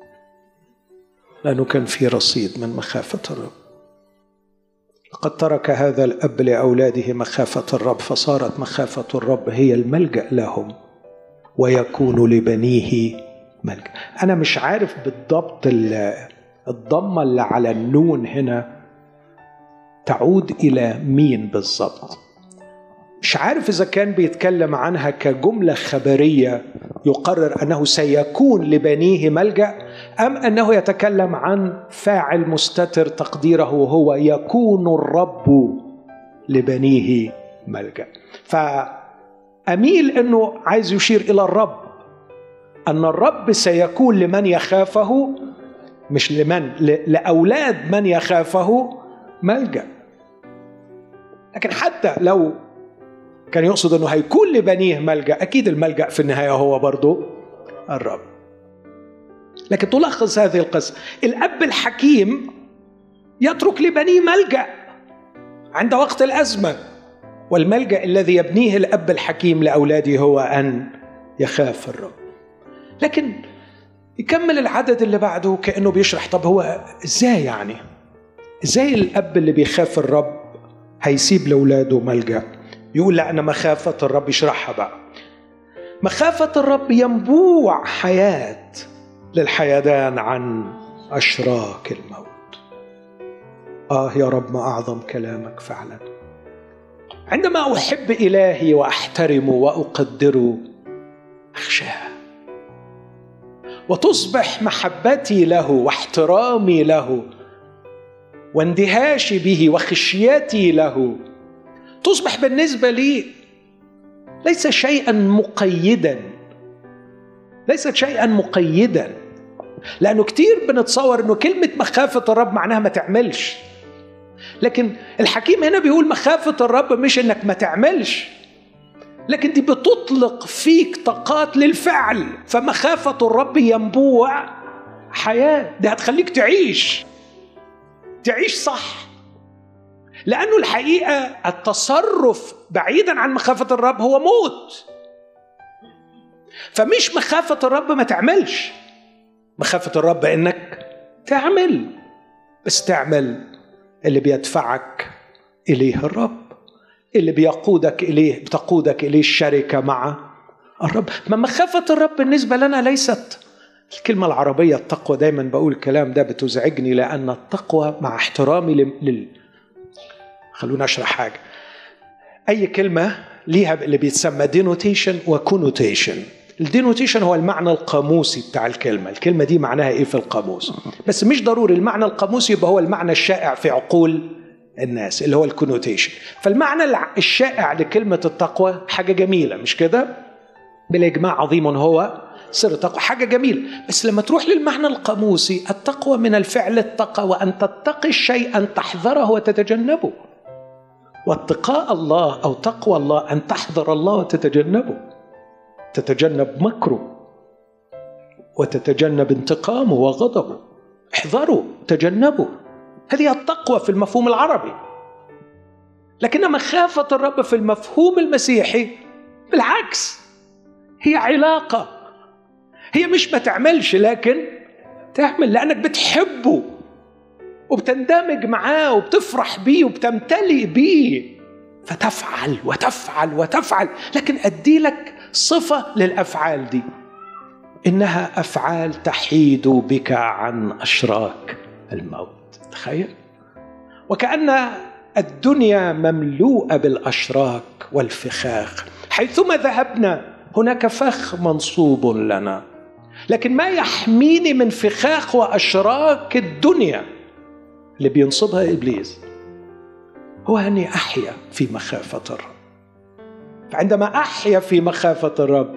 A: لأنه كان في رصيد من مخافة الرب. قد ترك هذا الأب لأولاده مخافة الرب، فصارت مخافة الرب هي الملجأ لهم، ويكون لبنيه ملجأ. أنا مش عارف بالضبط الضمة اللي على النون هنا تعود إلى مين بالضبط؟ مش عارف إذا كان بيتكلم عنها كجملة خبرية يقرر أنه سيكون لبنيه ملجأ، أم أنه يتكلم عن فاعل مستتر تقديره هو يكون الرب لبنيه ملجأ. فأميل أنه عايز يشير إلى الرب، أن الرب سيكون لمن يخافه، مش لمن لأولاد من يخافه ملجأ. لكن حتى لو كان يقصد أنه هيكون لبنيه ملجأ، أكيد الملجأ في النهاية هو برضو الرب. لكن تلخص هذه القصة، الأب الحكيم يترك لبنيه ملجأ عند وقت الأزمة، والملجأ الذي يبنيه الأب الحكيم لأولاده هو أن يخاف الرب. لكن يكمل العدد اللي بعده كأنه بيشرح، طب هو إزاي يعني؟ إزاي الأب اللي بيخاف الرب هيسيب لأولاده ملجأ؟ يقول لأن مخافة الرب، يشرحها بقى، مخافة الرب ينبوع حياة للحيدان عن أشراك الموت. آه يا رب ما أعظم كلامك فعلا. عندما أحب إلهي وأحترمه وأقدره أخشاه، وتصبح محبتي له واحترامي له واندهاشي به وخشيتي له تصبح بالنسبة لي ليس شيئا مقيدا، ليست شيئا مقيدا. لأنه كتير بنتصور أنه كلمة مخافة الرب معناها ما تعملش، لكن الحكيم هنا بيقول مخافة الرب مش أنك ما تعملش، لكن دي بتطلق فيك طاقات للفعل. فمخافة الرب ينبوع حياة، دي هتخليك تعيش تعيش صح. لأنه الحقيقة التصرف بعيدا عن مخافة الرب هو موت. فمش مخافة الرب ما تعملش، مخافة الرب إنك تعمل، بس تعمل اللي بيدفعك إليه الرب، اللي بيقودك إليه، بتقودك إليه الشركة مع الرب. ما مخافة الرب بالنسبة لنا ليست الكلمة العربية التقوى، دايما بقول الكلام ده بتزعجني، لأن التقوى مع احترامي لل خلونا أشرح حاجة. أي كلمة ليها اللي بيتسمى دينوتيشن وكونوتيشن. الدينوتيشن هو المعنى القاموسي بتاع الكلمة، الكلمة دي معناها إيه في القاموس، بس مش ضروري المعنى القاموسي يبقى هو المعنى الشائع في عقول الناس اللي هو الكونوتيشن. فالمعنى الشائع لكلمة التقوى حاجة جميلة، مش كده؟ بالإجماع عظيم هو سر التقوى، حاجة جميلة. بس لما تروح للمعنى القاموسي، التقوى من الفعل اتقى، وأن تتقي الشيء أن تحذره وتتجنبه. واتقاء الله أو تقوى الله أن تحذر الله وتتجنبه، تتجنب مكره وتتجنب انتقامه وغضبه. احذروا، تجنبوا، هذه التقوى في المفهوم العربي. لكن مخافة الرب في المفهوم المسيحي بالعكس، هي علاقة، هي مش ما تعملش لكن تعمل، لأنك بتحبه وبتندمج معاه وبتفرح بيه وبتمتلئ بيه، فتفعل وتفعل وتفعل. لكن أدي لك صفة للأفعال دي، إنها أفعال تحيد بك عن أشراك الموت. تخيل، وكأن الدنيا مملوءة بالأشراك والفخاخ، حيثما ذهبنا هناك فخ منصوب لنا. لكن ما يحميني من فخاخ وأشراك الدنيا اللي بينصبها إبليس هو أني أحيا في مخافة الرب. فعندما أحيا في مخافة الرب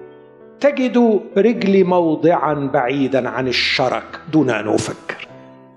A: تجد رجلي موضعا بعيدا عن الشرك دون أن أفكر،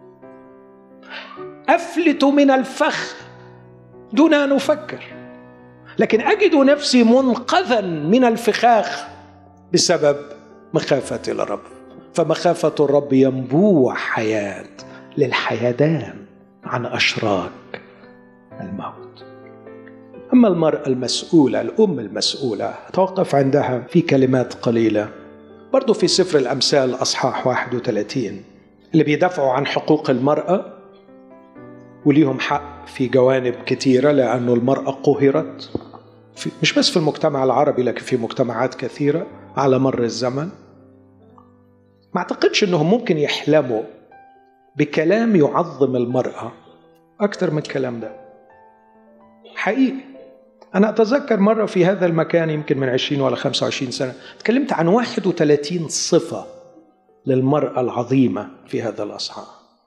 A: أفلت من الفخ دون أن أفكر، لكن أجد نفسي منقذا من الفخاخ بسبب مخافة الرب. فمخافة الرب ينبوع حياة للحيدان عن أشراك الموت. أما المرأة المسؤولة، الأم المسؤولة، توقف عندها في كلمات قليلة برضو في سفر الأمثال أصحاح واحد وثلاثين، اللي بيدافعوا عن حقوق المرأة وليهم حق في جوانب كثيرة، لأنه المرأة قهرت مش بس في المجتمع العربي لكن في مجتمعات كثيرة على مر الزمن. ما أعتقدش أنهم ممكن يحلموا بكلام يعظم المرأة أكتر من الكلام ده حقيقي. أنا أتذكر مرة في هذا المكان يمكن من عشرين ولا خمسة وعشرين سنة تكلمت عن واحد وثلاثين صفة للمرأة العظيمة في هذا الأصحاح.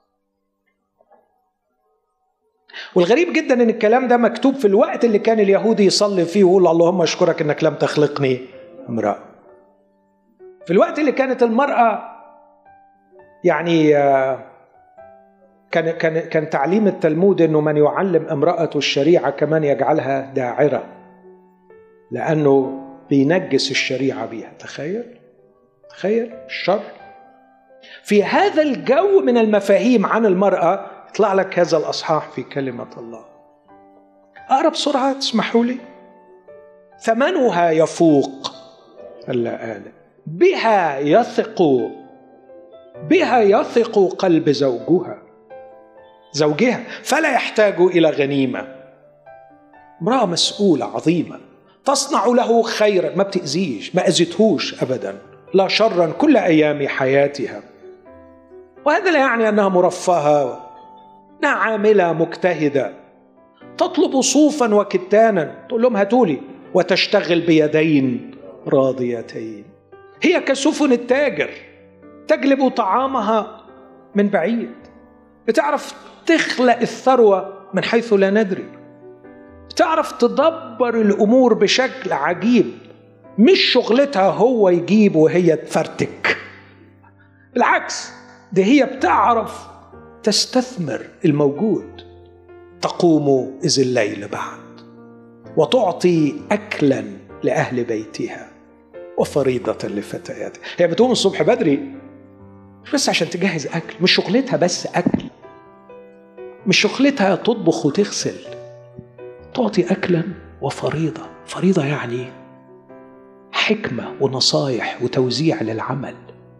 A: والغريب جدا أن الكلام ده مكتوب في الوقت اللي كان اليهودي يصلي فيه ويقول اللهم أشكرك أنك لم تخلقني امرأة. في الوقت اللي كانت المرأة يعني كان كان كان تعليم التلمود انه من يعلم امرأته الشريعة كمان يجعلها داعرة، لانه بينجس الشريعة بيها. تخيل تخيل الشر. في هذا الجو من المفاهيم عن المرأة يطلع لك هذا الأصحاح في كلمة الله. أقرأ بسرعة تسمحوا لي. ثمنها يفوق اللآلئ، بها يثق بها يثق قلب زوجها زوجها فلا يحتاج إلى غنيمة. امرأة مسؤولة عظيمة تصنع له خيرا، ما بتأذيش، ما أذتهوش أبدا، لا شرا كل أيام حياتها. وهذا لا يعني أنها مرفهة، أنها عاملة مجتهدة، تطلب صوفا وكتانا، تقول لهم هاتولي، وتشتغل بيدين راضيتين. هي كسفن التاجر تجلب طعامها من بعيد، بتعرف تخلق الثروة من حيث لا ندري، بتعرف تدبر الأمور بشكل عجيب. مش شغلتها هو يجيب وهي تفرتك، بالعكس ده هي بتعرف تستثمر الموجود. تقوم إذ الليل بعد وتعطي أكلا لأهل بيتها وفريضة لفتياتها. هي بتقوم الصبح بدري مش بس عشان تجهز أكل، مش شغلتها بس أكل، مش شغلتها تطبخ وتغسل، تعطي أكلا وفريضة. فريضة يعني حكمة ونصايح وتوزيع للعمل.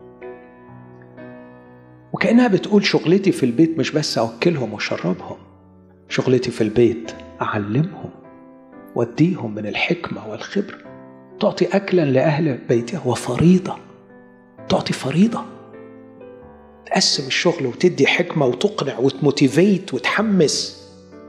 A: وكأنها بتقول شغلتي في البيت مش بس أوكلهم وشربهم، شغلتي في البيت أعلمهم وأديهم من الحكمة والخبرة. تعطي أكلا لأهل بيتها وفريضة، تعطي فريضة، تقسم الشغل وتدي حكمة وتقنع وتموتيفيت وتحمس.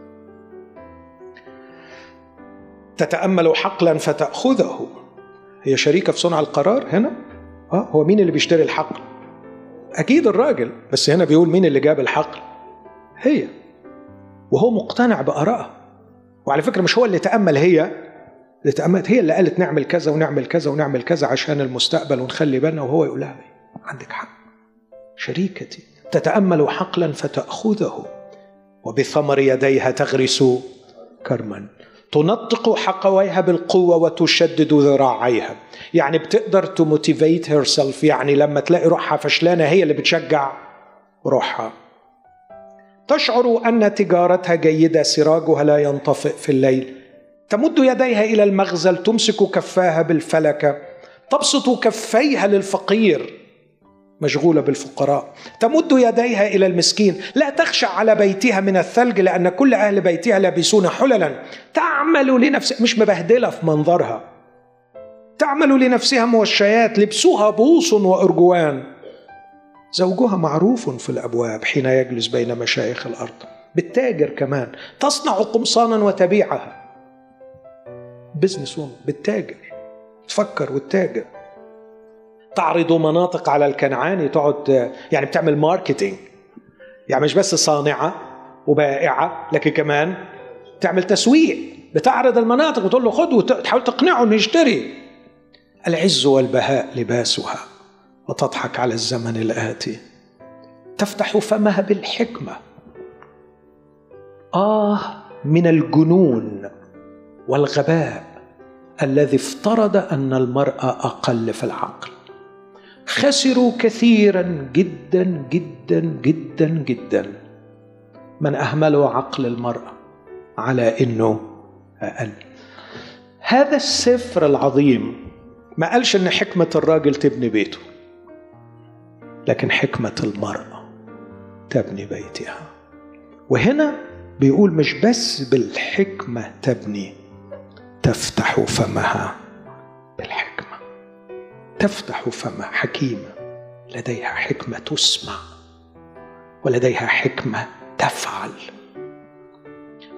A: تتأمل حقلا فتأخذه. هي شريكة في صنع القرار هنا. آه هو مين اللي بيشتري الحقل؟ أكيد الراجل، بس هنا بيقول مين اللي جاب الحقل؟ هي، وهو مقتنع بآرائها. وعلى فكرة مش هو اللي تأمل، هي اللي تأملت، هي اللي قالت نعمل كذا ونعمل كذا ونعمل كذا عشان المستقبل ونخلي بالنا، وهو يقول لها عندك حق شريكتي. تتأمل حقلا فتأخذه وبثمر يديها تغرس كرما. تنطق حقويها بالقوة وتشدد ذراعيها، يعني بتقدر تموتيفيت هيرسلف، يعني لما تلاقي روحها فشلانة هي اللي بتشجع روحها. تشعر أن تجارتها جيدة، سراجها لا ينطفئ في الليل. تمد يديها إلى المغزل، تمسك كفاها بالفلكة، تبسط كفيها للفقير، مشغولة بالفقراء. تمد يديها إلى المسكين، لا تخشى على بيتها من الثلج لأن كل أهل بيتها لابسون حللا. تعمل لنفسها، مش مبهدلة في منظرها، تعمل لنفسها موشيات، لبسوها بوص وأرجوان. زوجها معروف في الأبواب حين يجلس بين مشايخ الأرض. بالتاجر كمان، تصنع قمصانا وتبيعها. بزنس وومن، بالتاجر، تفكر والتاجر. تعرض مناطق على الكنعاني، تقعد يعني بتعمل ماركتينج، يعني مش بس صانعة وبائعة لكن كمان تعمل تسويق، بتعرض المناطق وتقول له خد، وتحاول تقنعه انه يشتري. العز والبهاء لباسها وتضحك على الزمن الآتي. تفتح فمها بالحكمة. آه من الجنون والغباء الذي افترض أن المرأة أقل في العقل. خسروا كثيرا جدا جدا جدا جدا من أهملوا عقل المرأة على أنه أقل. هذا السفر العظيم ما قالش أن حكمة الراجل تبني بيته، لكن حكمة المرأة تبني بيتها. وهنا بيقول مش بس بالحكمة تبني، تفتح فمها بالحكمة. تفتح فمها، حكيمة، لديها حكمة تسمع ولديها حكمة تفعل.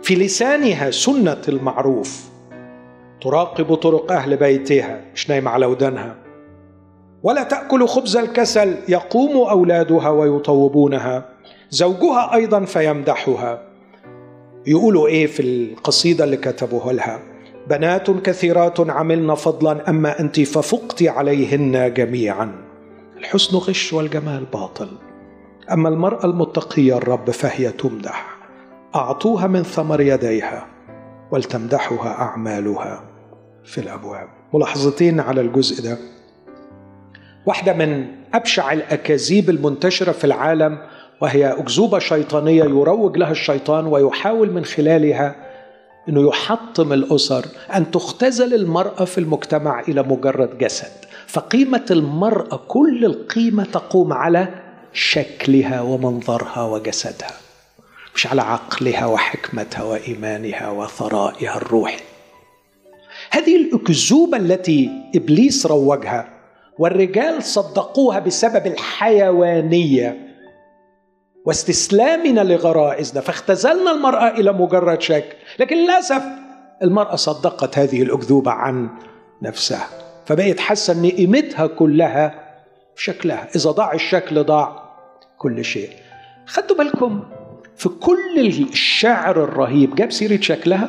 A: في لسانها سنة المعروف، تراقب طرق أهل بيتها، مش نايمة على ودانها. ولا تأكل خبز الكسل، يقوم أولادها ويطوبونها، زوجها أيضا فيمدحها. يقولوا إيه في القصيدة اللي كتبوها لها؟ بنات كثيرات عملن فضلا، أما أنت ففقت عليهن جميعا. الحسن غش والجمال باطل، أما المرأة المتقية الرب فهي تمدح. أعطوها من ثمر يديها ولتمدحها أعمالها في الأبواب. ملاحظتين على الجزء ده. واحدة من أبشع الأكاذيب المنتشرة في العالم، وهي أكذوبة شيطانية يروج لها الشيطان ويحاول من خلالها أنه يحطم الأسر، أن تختزل المرأة في المجتمع إلى مجرد جسد. فقيمة المرأة كل القيمة تقوم على شكلها ومنظرها وجسدها، مش على عقلها وحكمتها وإيمانها وثرائها الروحي. هذه الأكذوبة التي إبليس روجها والرجال صدقوها بسبب الحيوانية واستسلامنا لغرائزنا، فاختزلنا المرأة إلى مجرد شكل. لكن للأسف المرأة صدقت هذه الأكذوبة عن نفسها، فبقيت حاسة أن قيمتها كلها في شكلها. إذا ضاع الشكل ضاع كل شيء. خدوا بالكم في كل الشعر الرهيب جاب سيرة شكلها،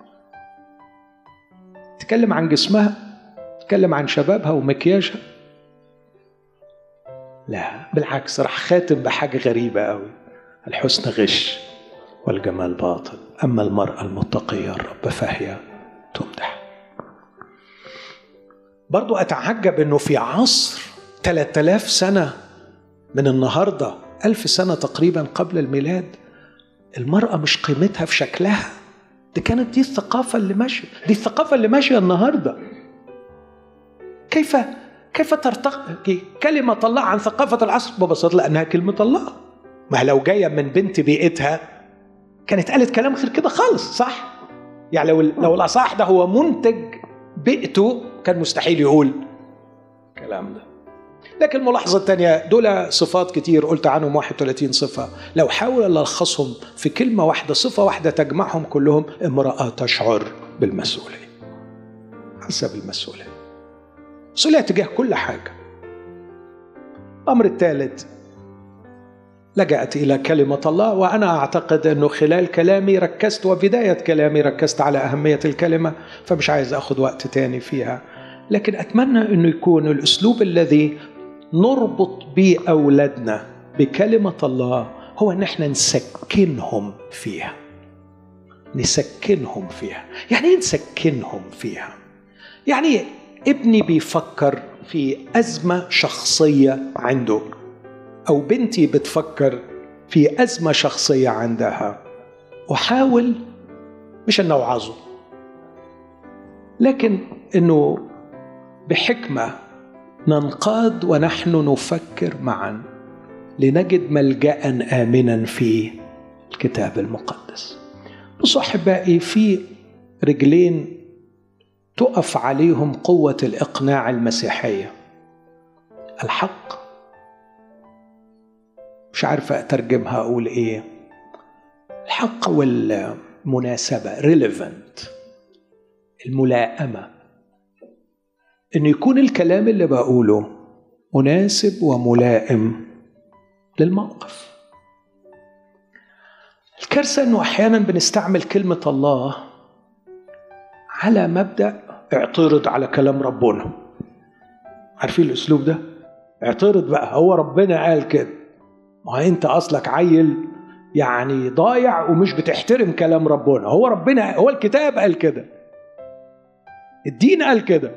A: تكلم عن جسمها، تكلم عن شبابها ومكياجها. لا بالعكس، راح خاتم بحاجة غريبة قوي: الحسن غش والجمال باطل، أما المرأة المتقية الرب فهي تمدح. برضو أتعجب أنه في عصر ثلاثة آلاف سنة من النهاردة، ألف سنة تقريبا قبل الميلاد، المرأة مش قيمتها في شكلها. دي كانت دي الثقافة اللي ماشية، دي الثقافة اللي ماشية النهاردة. كيف كيف ترتقي كلمة الله عن ثقافة العصر ببساطة؟ لأنها كلمة الله. ما لو جاية من بنت بيئتها كانت قالت كلام غير كده خالص، صح؟ يعني لو لو الأصح ده هو منتج بيئته كان مستحيل يقول كلام ده. لكن الملاحظة الثانية، دول صفات كتير قلت عنهم واحد وثلاثين صفة، لو حاول ألخصهم في كلمة واحدة، صفة واحدة تجمعهم كلهم: امرأة تشعر بالمسؤولية. حسب المسؤولية، مسؤولية تجاه كل حاجة. الأمر الثالث، لجأت إلى كلمة الله. وأنا أعتقد أنه خلال كلامي ركزت، وبداية كلامي ركزت على أهمية الكلمة، فمش عايز أخذ وقت تاني فيها. لكن أتمنى أنه يكون الأسلوب الذي نربط به أولادنا بكلمة الله هو أن احنا نسكنهم فيها. نسكنهم فيها. يعني ايه نسكنهم فيها؟ يعني ابني بيفكر في أزمة شخصية عنده، أو بنتي بتفكر في أزمة شخصية عندها، أحاول مش أن أوعظه، لكن أنه بحكمة ننقاد ونحن نفكر معا لنجد ملجأ آمنا في الكتاب المقدس. بصوا أحبائي، في رجلين تقف عليهم قوة الإقناع المسيحية: الحق، مش عارفة أترجمها أقول إيه، الحق، والمناسبة relevant، الملائمة، إنه يكون الكلام اللي بقوله مناسب وملائم للموقف. الكارثة إنه أحيانا بنستعمل كلمة الله على مبدأ اعترض على كلام ربنا. عارفين الأسلوب ده؟ اعترض بقى، هو ربنا قال كده. ما أنت أصلك عيل يعني ضايع ومش بتحترم كلام ربنا. هو ربنا، هو الكتاب قال كده، الدين قال كده.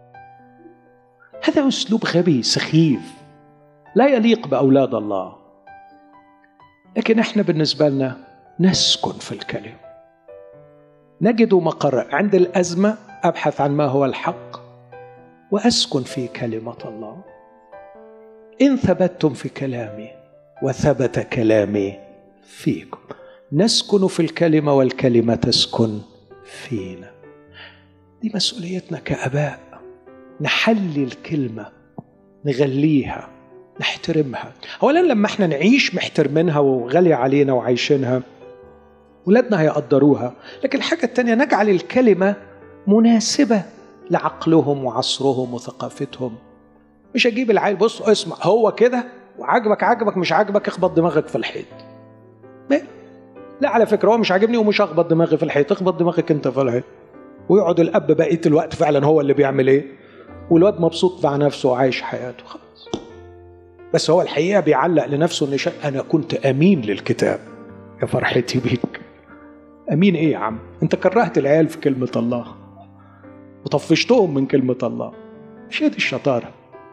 A: هذا أسلوب غبي سخيف لا يليق بأولاد الله. لكن احنا بالنسبة لنا نسكن في الكلمة، نجد مقر عند الأزمة، أبحث عن ما هو الحق وأسكن في كلمة الله. إن ثبتتم في كلامي وثبت كلامي فيكم. نسكن في الكلمة والكلمة تسكن فينا. دي مسؤوليتنا كأباء، نحلي الكلمة، نغليها، نحترمها. أولا لما احنا نعيش محترمينها وغالي علينا وعايشينها، ولادنا هيقدروها. لكن الحاجة التانية نجعل الكلمة مناسبة لعقلهم وعصرهم وثقافتهم. مش أجيب العيل بص اسمع هو كده وعجبك عجبك مش عجبك اخبط دماغك في الحيط. لا على فكرة هو مش عاجبني ومش هخبط دماغي في الحيط، اخبط دماغك انت في الحيط. ويقعد الأب بقية الوقت فعلا هو اللي بيعمل ايه، والواد مبسوط مع نفسه وعايش حياته خلاص. بس هو الحقيقة بيعلق لنفسه ان شا... انا كنت امين للكتاب. يا فرحتي بيك. امين ايه يا عم؟ انت كرهت العيال في كلمة الله وطفشتهم من كلمة الله. مش هي دي الشطارة.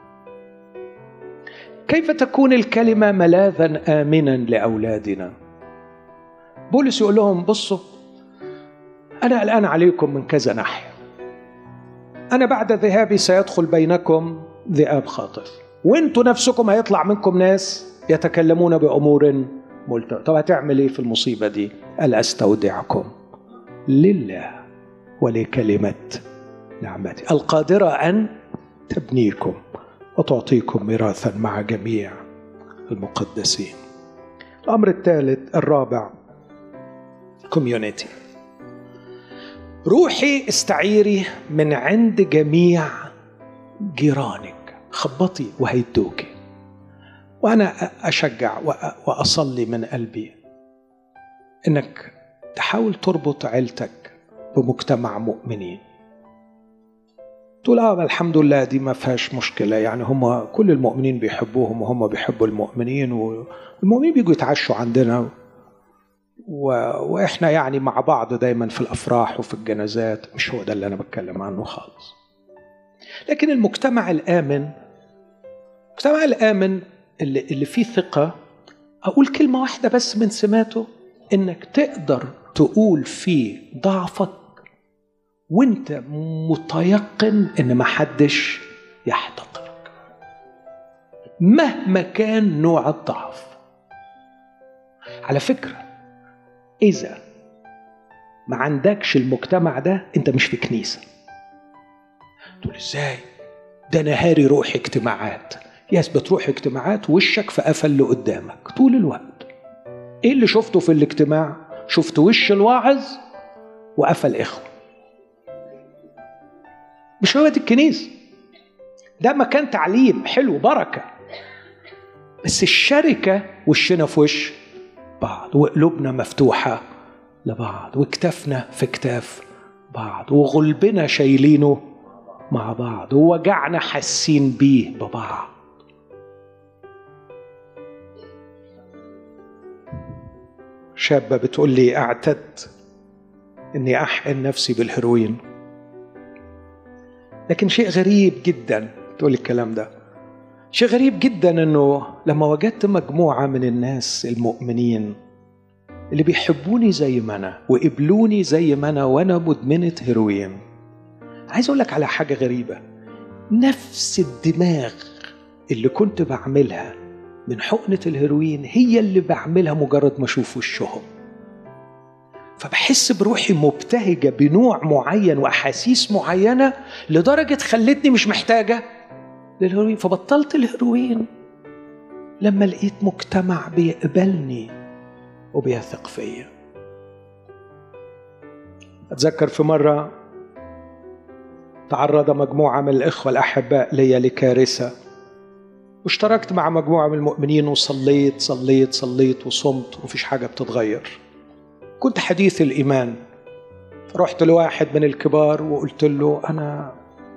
A: كيف تكون الكلمة ملاذا آمنا لأولادنا؟ بولس يقول لهم بصوا أنا قلقان عليكم من كذا ناحية. أنا بعد ذهابي سيدخل بينكم ذئاب خاطف، وانتوا نفسكم هيطلع منكم ناس يتكلمون بأمور ملتوية. طب هتعمل ايه في المصيبة دي؟ قال أستودعكم لله ولكلمة نعمتي القادرة أن تبنيكم وتعطيكم ميراثا مع جميع المقدسين. الأمر الثالث الرابع كوميونيتي. روحي استعيري من عند جميع جيرانك، خبطي وهيدوكي. وأنا أشجع وأصلي من قلبي إنك تحاول تربط عيلتك بمجتمع مؤمنين. تقول آه الحمد لله دي ما فيهاش مشكلة، يعني هم كل المؤمنين بيحبوهم وهم بيحبوا المؤمنين، والمؤمنين بيجوا يتعشوا عندنا و... وإحنا يعني مع بعض دايما في الأفراح وفي الجنازات. مش هو ده اللي أنا بتكلم عنه خالص. لكن المجتمع الآمن، المجتمع الآمن اللي, اللي فيه ثقة، أقول كلمة واحدة بس من سماته، إنك تقدر تقول فيه ضعفك وانت متيقن ان محدش يحتقرك مهما كان نوع الضعف. على فكرة اذا ما عندكش المجتمع ده انت مش في كنيسة. تقول ازاي؟ ده نهاري روح اجتماعات. ياس بتروح اجتماعات وشك في قفل اللي قدامك طول الوقت. ايه اللي شفته في الاجتماع؟ شفت وش الواعظ وقفل اخوه. مش هو دي الكنيسة. ده مكان تعليم حلو بركة، بس الشركة وشنا في وش بعض، وقلوبنا مفتوحة لبعض، وكتافنا في كتاف بعض، وغلبنا شايلينه مع بعض، ووجعنا حاسين بيه ببعض. شابة بتقول لي اعتدت اني احقن نفسي بالهيروين، لكن شيء غريب جدا تقول الكلام ده. شيء غريب جدا انه لما وجدت مجموعة من الناس المؤمنين اللي بيحبوني زي ما انا وقبلوني زي ما انا وانا مدمنة هيروين، عايز اقول لك على حاجة غريبة. نفس الدماغ اللي كنت بعملها من حقنة الهيروين هي اللي بعملها مجرد ما اشوف وشهم. فبحس بروحي مبتهجة بنوع معين وأحاسيس معينة لدرجة خلتني مش محتاجة للهيروين. فبطلت الهيروين لما لقيت مجتمع بيقبلني وبيثق فيا. أتذكر في مرة تعرض مجموعة من الإخوة الأحباء لي لكارثة، واشتركت مع مجموعة من المؤمنين وصليت صليت صليت وصمت ومفيش حاجة بتتغير. كنت حديث الإيمان، فرحت لواحد من الكبار وقلت له أنا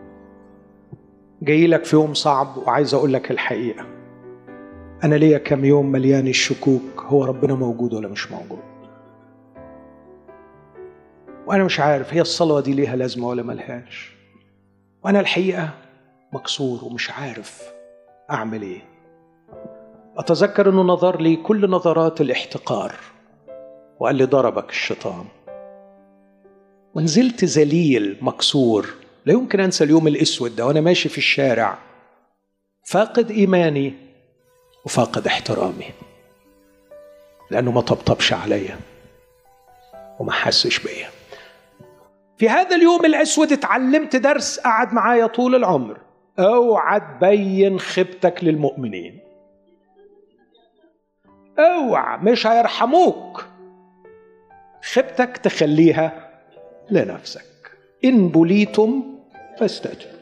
A: جاي لك في يوم صعب وعايز أقول لك الحقيقة. أنا ليا كم يوم مليان الشكوك، هو ربنا موجود ولا مش موجود؟ وأنا مش عارف هي الصلاة دي ليها لازمة ولا ملهاش، وأنا الحقيقة مكسور ومش عارف أعمل إيه. أتذكر أنه نظر لي كل نظرات الاحتقار وقال لي ضربك الشيطان. ونزلت ذليل مكسور. لا يمكن أنسى اليوم الأسود ده وأنا ماشي في الشارع فاقد إيماني وفاقد احترامي، لأنه ما طبطبش عليا وما حسش بيا. في هذا اليوم الأسود اتعلمت درس قعد معايا طول العمر: اوعى تبين خيبتك للمؤمنين، اوعى، مش هيرحموك. خيبتك تخليها لنفسك. إن بليتم فاستجب.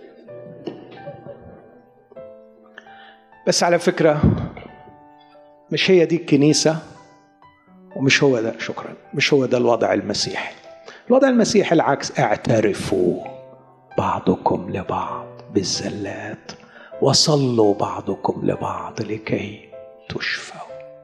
A: بس على فكرة مش هي دي الكنيسة، ومش هو ده، شكرا، مش هو ده الوضع المسيحي. الوضع المسيحي العكس: اعترفوا بعضكم لبعض بالزلات وصلوا بعضكم لبعض لكي تشفوا.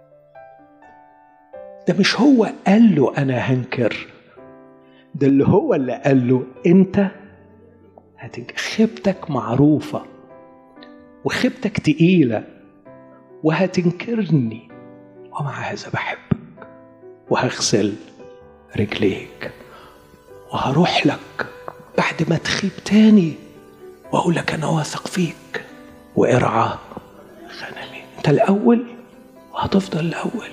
A: ده مش هو قال له أنا هنكر، ده اللي هو اللي قال له أنت هتنكر. خيبتك معروفة وخيبتك تقيلة وهتنكرني، ومع هذا بحبك وهغسل رجليك وهروح لك بعد ما تخيب تاني وأقول لك أنا واثق فيك وارعى غنمي. أنت الأول وهتفضل الأول.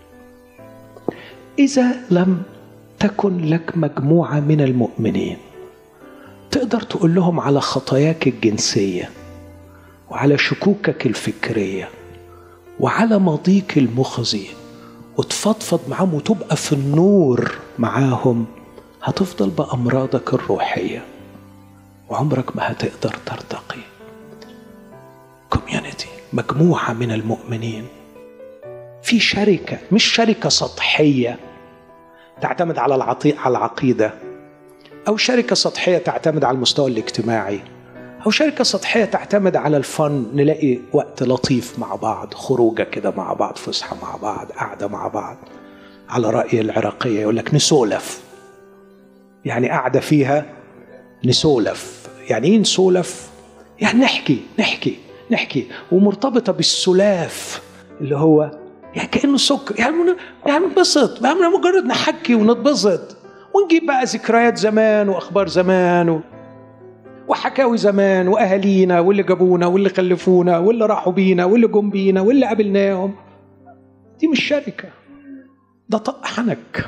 A: إذا لم تكن لك مجموعة من المؤمنين تقدر تقول لهم على خطاياك الجنسية وعلى شكوكك الفكرية وعلى ماضيك المخزي وتفضفض معهم وتبقى في النور معاهم، هتفضل بأمراضك الروحية وعمرك ما هتقدر ترتقي. كوميونيتي، مجموعة من المؤمنين في شركة، مش شركة سطحية تعتمد على العطي... على العقيدة، أو شركة سطحية تعتمد على المستوى الاجتماعي، أو شركة سطحية تعتمد على الفن، نلاقي وقت لطيف مع بعض، خروجة كده مع بعض، فسحة مع بعض، قاعدة مع بعض. على رأي العراقية يقول لك نسولف، يعني قاعدة فيها نسولف. يعني ايه نسولف؟ يعني نحكي نحكي نحكي ومرتبطة بالسلاف اللي هو يعني كأنه سكر، يعني يعني نبسط، يعني مجرد نحكي ونتبسط ونجيب بقى ذكريات زمان وأخبار زمان و... وحكاوي زمان وأهالينا واللي جابونا واللي خلفونا واللي راحوا بينا واللي جم بينا واللي قابلناهم. دي مش شركة، ده طق حنك.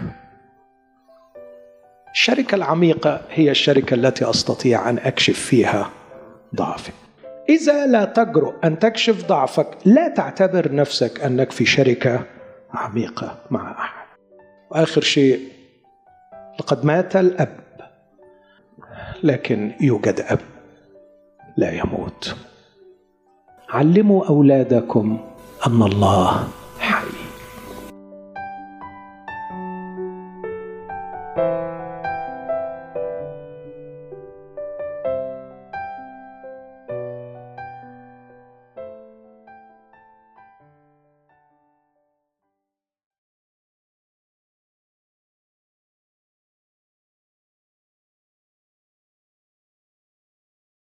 A: الشركة العميقة هي الشركة التي أستطيع أن أكشف فيها ضعفي. إذا لا تجرؤ أن تكشف ضعفك لا تعتبر نفسك أنك في شركة عميقة مع أحد. وآخر شيء، لقد مات الأب لكن يوجد أب لا يموت. علموا أولادكم أن الله حي.